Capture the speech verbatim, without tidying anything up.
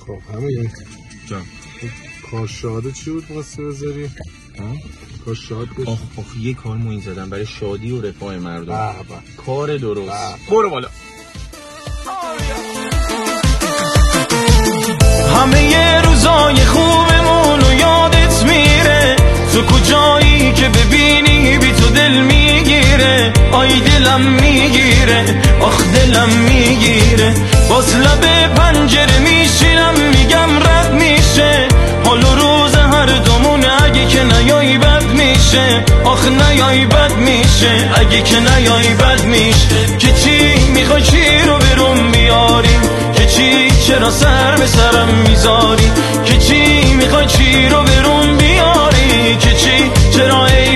خب همین جان کاشاده چی بود واسه بذاری؟ ها؟ کاشاد بشه. آخ آخ یه کار موین زدم برای شادی و رفاه مردم. بابا کار درست. با. برو بالا. همه ی روزای خوبمونو یادت میره، تو کجایی که ببینی بی تو دل میگیره، آی دلم میگیره، آخ دلم میگیره، باز لب پنجره میشینم میگم رد میشه، حال و روز هر دومون اگه که نیایی بد میشه، آخ نیایی بد میشه، اگه که نیایی بد میشه، که چی میخوای چی رو برون بیاریم، که چی چرا سر به سرم میذاری، که چی میخوای چی رو برون بیاری، که چی چرا ای